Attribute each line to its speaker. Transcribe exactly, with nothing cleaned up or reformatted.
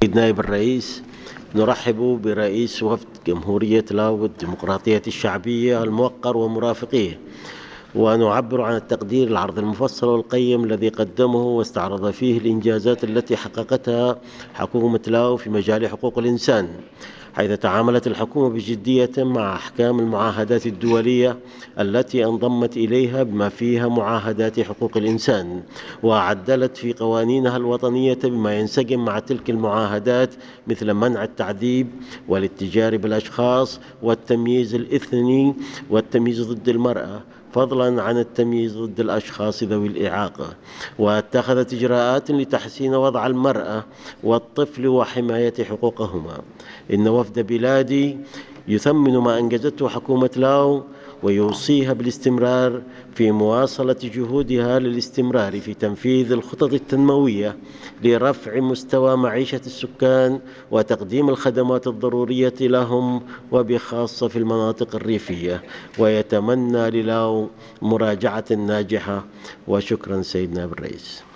Speaker 1: نائب الرئيس، نرحب برئيس وفد جمهورية لاو الديمقراطية الشعبية الموقر ومرافقيه، ونعبر عن التقدير العرض المفصل والقيم الذي قدمه واستعرض فيه الإنجازات التي حققتها حكومة لاو في مجال حقوق الإنسان، حيث تعاملت الحكومة بجدية مع أحكام المعاهدات الدولية التي انضمت إليها بما فيها معاهدات حقوق الإنسان، وعدلت في قوانينها الوطنية بما ينسجم مع تلك المعاهدات مثل منع التعذيب والاتجار بالأشخاص والتمييز الإثني والتمييز ضد المرأة، فضلا عن التمييز ضد الأشخاص ذوي الإعاقة، واتخذت إجراءات لتحسين وضع المرأة والطفل وحماية حقوقهما. إن وفد بلادي يثمن ما أنجزته حكومة لاو ويوصيها بالاستمرار في مواصلة جهودها للاستمرار في تنفيذ الخطط التنموية لرفع مستوى معيشة السكان وتقديم الخدمات الضرورية لهم وبخاصة في المناطق الريفية، ويتمنى للاو مراجعة ناجحة. وشكرا سيدنا الرئيس.